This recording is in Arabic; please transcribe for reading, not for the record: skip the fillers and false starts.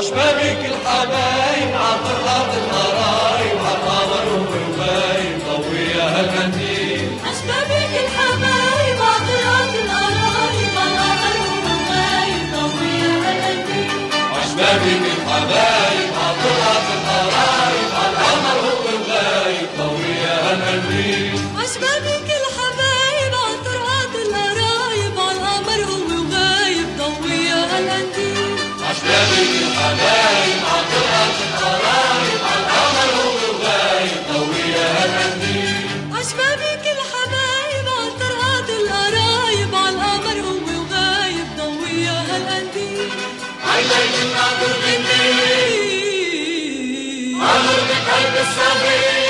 عشبابك الحبايب عطرات القرايب عالقمر وغايب ضوي يا هالقنديل. عشبابك الحبايب عطرات القرايب عالقمر وغايب ضوي يا هالقنديل. عشبابك الحبايب عطرات القرايب عالقمر وغايب ضوي يا هالقنديل. عشبابك الحبايب عطرات القرايب عالقمر وغايب ضوي يا هالقنديل. عشبابك الحبايب عطرات القرايب عالقمر وغايب ضوي يا هالقنديل. عشبابك الحبايب عطرات القرايب عالقمر وغايب ضوي يا هالقنديل. عينيك الناظر بالليل عمر بقلب الصبي